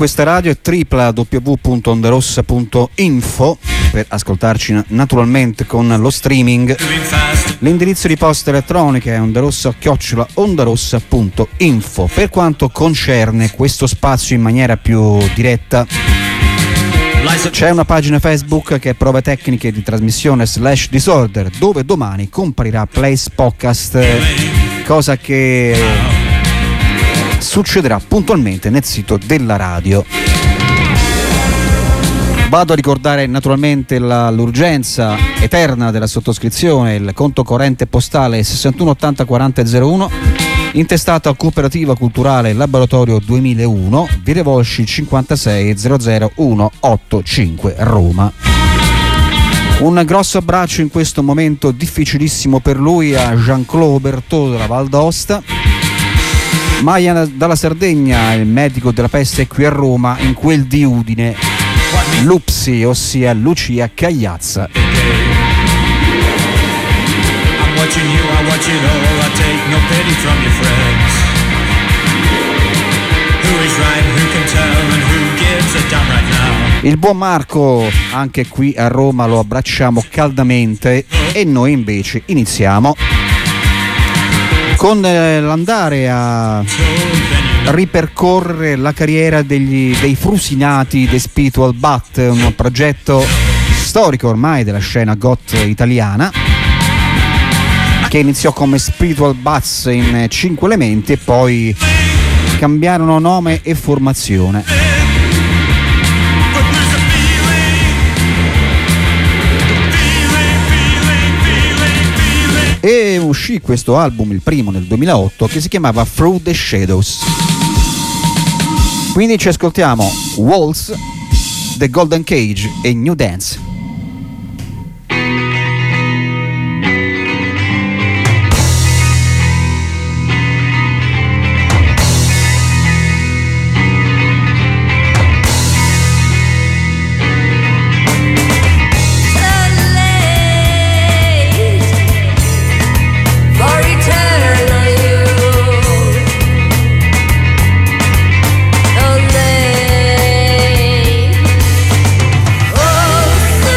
Questa radio è www.onderossa.info per ascoltarci naturalmente con lo streaming. L'indirizzo di posta elettronica è onderossa@ondarossa.info. Per quanto concerne questo spazio in maniera più diretta, c'è una pagina Facebook che è Prove Tecniche di Trasmissione /Disorder, dove domani comparirà Place Podcast, cosa che succederà puntualmente nel sito della radio. Vado a ricordare naturalmente l'urgenza eterna della sottoscrizione, il conto corrente postale 6180 4001, intestato a Cooperativa Culturale Laboratorio 2001, Via Revolsci 56 00185 Roma. Un grosso abbraccio in questo momento difficilissimo per lui a Jean-Claude Berthaud della Val d'Aosta. Maia dalla Sardegna, il medico della peste è qui a Roma, in quel di Udine, Lupsi, ossia Lucia Cagliazza. Il buon Marco, anche qui a Roma, lo abbracciamo caldamente e noi invece iniziamo con l'andare a ripercorrere la carriera dei frusinati dei Spiritual Bat, un progetto storico ormai della scena goth italiana che iniziò come Spiritual Bats in 5 elementi e poi cambiarono nome e formazione. E uscì questo album, il primo nel 2008, che si chiamava Through the Shadows. Quindi ci ascoltiamo Waltz, The Golden Cage e New Dance. Oh,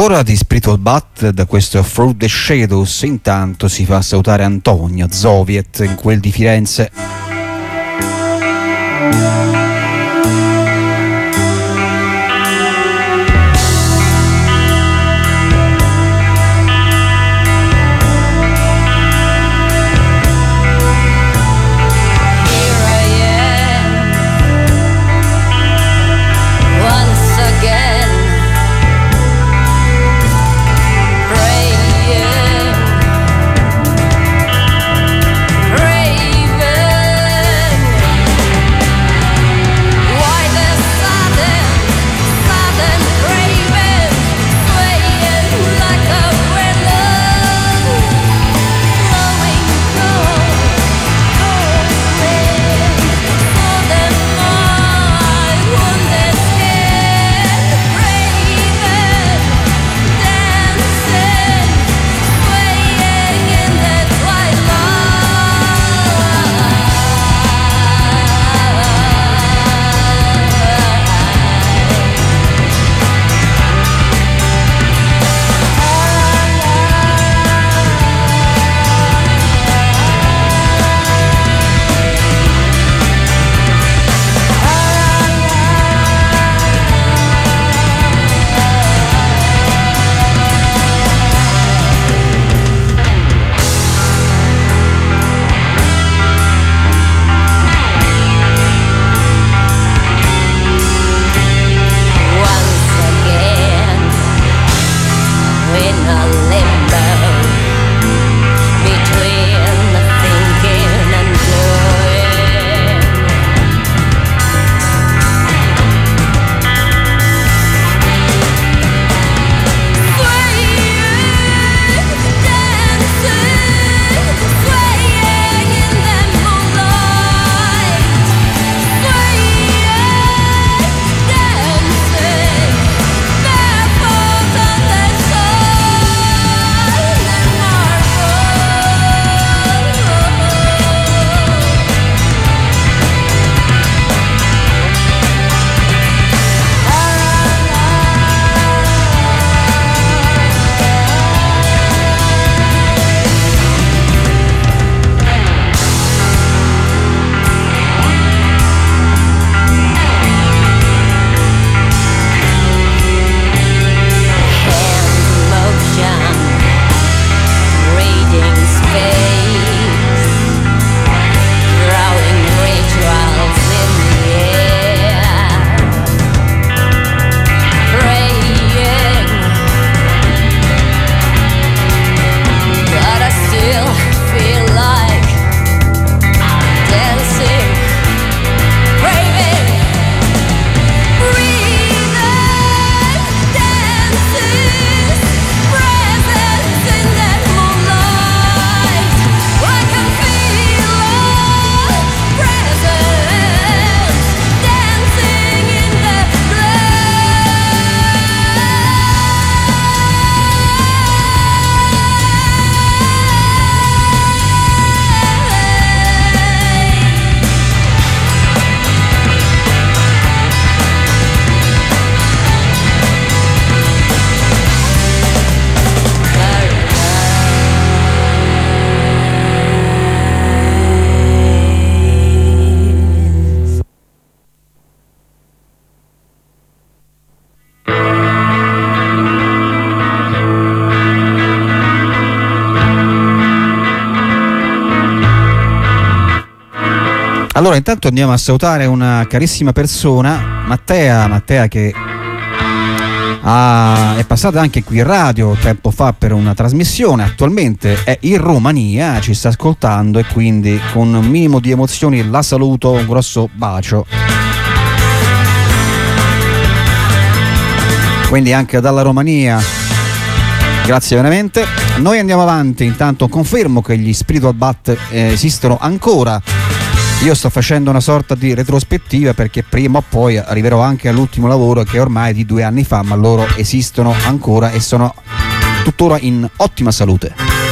Ancora di Spiritual Bat da questo Through the Shadows. Intanto si fa salutare Antonio Zoviet in quel di Firenze. Allora, intanto andiamo a salutare una carissima persona, Mattea che è passata anche qui in radio tempo fa per una trasmissione, attualmente è in Romania, ci sta ascoltando e quindi con un minimo di emozioni la saluto, un grosso bacio. Quindi anche dalla Romania, grazie veramente. Noi andiamo avanti, intanto confermo che gli Spiritual Bat esistono ancora. Io sto facendo una sorta di retrospettiva perché prima o poi arriverò anche all'ultimo lavoro che è ormai di 2 anni fa, ma loro esistono ancora e sono tuttora in ottima salute.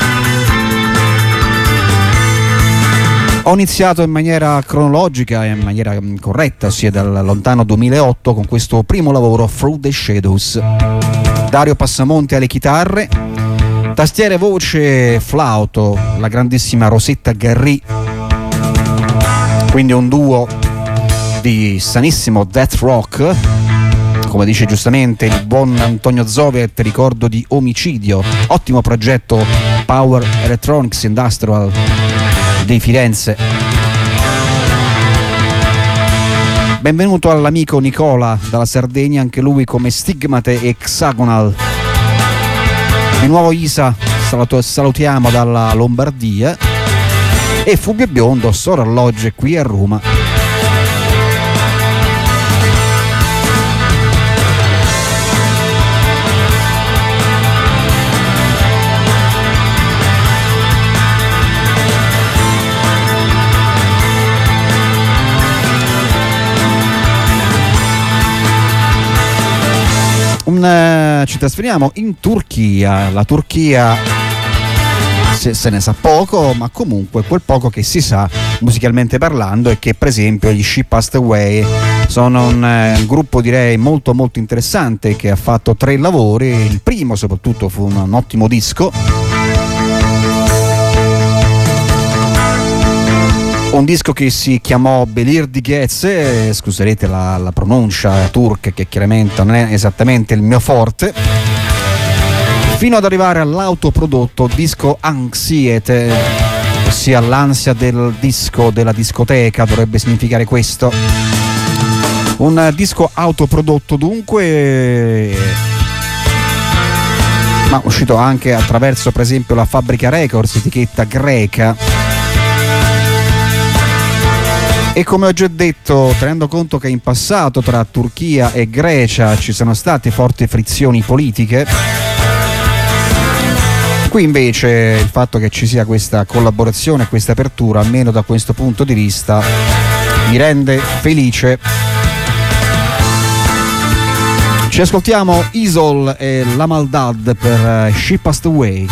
Ho iniziato in maniera cronologica e in maniera corretta, ossia dal lontano 2008 con questo primo lavoro Through the Shadows. Dario Passamonte alle chitarre, tastiere, voce, flauto, la grandissima Rosetta Garry, quindi un duo di sanissimo death rock, come dice giustamente il buon Antonio Zovet, ricordo di Omicidio, ottimo progetto Power Electronics Industrial di Firenze. Benvenuto all'amico Nicola dalla Sardegna, anche lui come Stigmate e Hexagonal. Di nuovo Isa, salutiamo dalla Lombardia, e Fubio Biondo, Soralloge qui a Roma. Ci trasferiamo in Turchia. La Turchia se ne sa poco, ma comunque quel poco che si sa musicalmente parlando è che per esempio gli She Passed Away sono un gruppo, direi, molto molto interessante, che ha fatto 3 lavori. Il primo soprattutto fu un ottimo disco, un disco che si chiamò Belir di Gez, scuserete la pronuncia turca, che chiaramente non è esattamente il mio forte, fino ad arrivare all'autoprodotto disco Anxiety, ossia l'ansia del disco, della discoteca, dovrebbe significare questo. Un disco autoprodotto dunque, ma uscito anche attraverso per esempio la Fabbrica Records, etichetta greca. E come ho già detto, tenendo conto che in passato tra Turchia e Grecia ci sono state forti frizioni politiche, qui invece il fatto che ci sia questa collaborazione, questa apertura, almeno da questo punto di vista, mi rende felice. Ci ascoltiamo Isol e La Maldad per She Passed Away.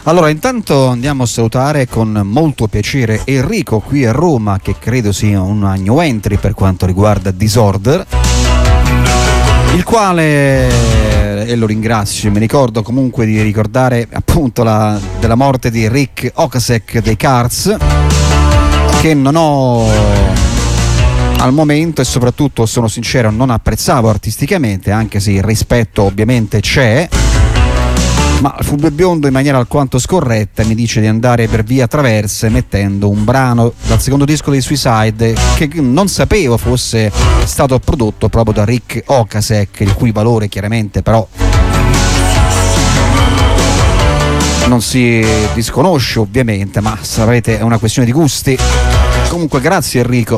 Allora, intanto andiamo a salutare con molto piacere Enrico qui a Roma, che credo sia un new entry per quanto riguarda Disorder, il quale, e lo ringrazio, mi ricordo comunque di ricordare appunto della morte di Rick Ocasek dei Cars, che non ho al momento, e soprattutto sono sincero, non apprezzavo artisticamente, anche se il rispetto ovviamente c'è. Ma Fulvio Biondo in maniera alquanto scorretta mi dice di andare per via traverse mettendo un brano dal secondo disco dei Suicide che non sapevo fosse stato prodotto proprio da Rick Ocasek, il cui valore chiaramente però non si disconosce ovviamente, ma sapete è una questione di gusti. Comunque grazie Enrico.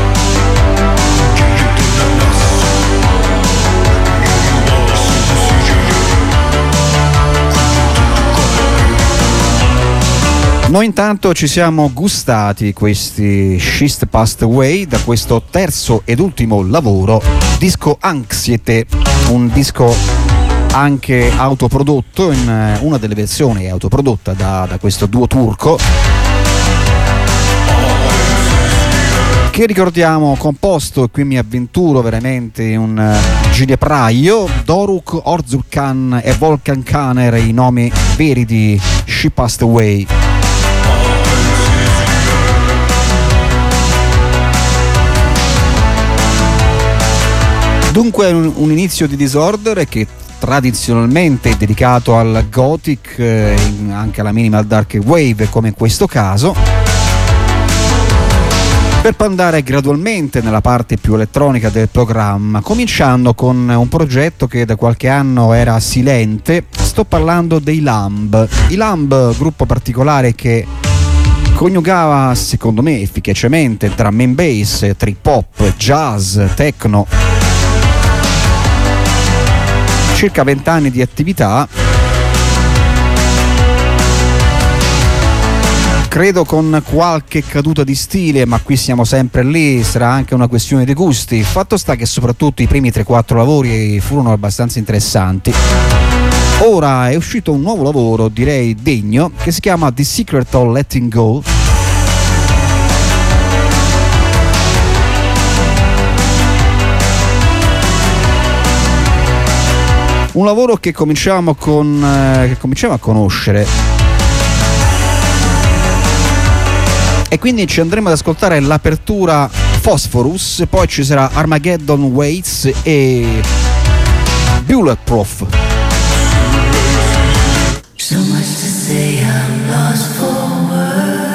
Noi intanto ci siamo gustati questi She's Passed Away da questo terzo ed ultimo lavoro, disco Anxiety, un disco anche autoprodotto, in una delle versioni autoprodotta da questo duo turco, che ricordiamo composto, e qui mi avventuro veramente in un ginepraio, Doruk Orzurkan e Volkan Kaner, i nomi veri di She Passed Away. Dunque un inizio di Disorder che tradizionalmente è dedicato al gothic, anche alla minimal dark wave come in questo caso, per poi andare gradualmente nella parte più elettronica del programma, cominciando con un progetto che da qualche anno era silente. Sto parlando dei Lamb. I Lamb, gruppo particolare che coniugava secondo me efficacemente drum and bass, trip hop, jazz, techno. Circa 20 anni di attività, credo con qualche caduta di stile, ma qui siamo sempre lì, sarà anche una questione di gusti. Fatto sta che soprattutto i primi 3-4 lavori furono abbastanza interessanti. Ora è uscito un nuovo lavoro, direi degno, che si chiama The Secret of Letting Go. Un lavoro che cominciamo a conoscere, e quindi ci andremo ad ascoltare l'apertura Phosphorus, poi ci sarà Armageddon Waits e Bulletproof. So much to say, I'm lost for words.